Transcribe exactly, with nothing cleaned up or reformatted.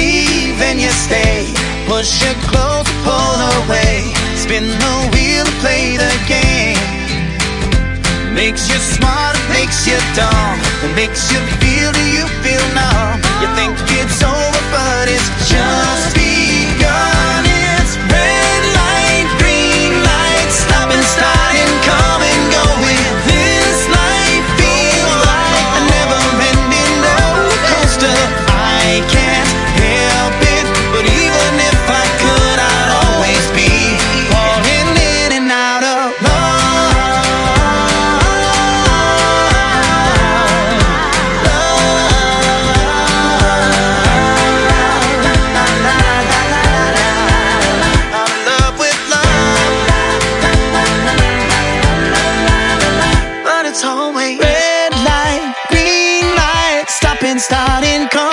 leave and you stay. Push you close, pull away. Spin the wheel and play the game. Makes you smart, makes you dumb. It makes you feel, do you feel numb? You think it's over, but it's just begun. It's red light, green light, stop and start and come and go. With this life feels like a never-ending roller coaster. I can't help it, but even if I could, I'd always be falling in and out of love. It's always red light, green light, stop and start and come.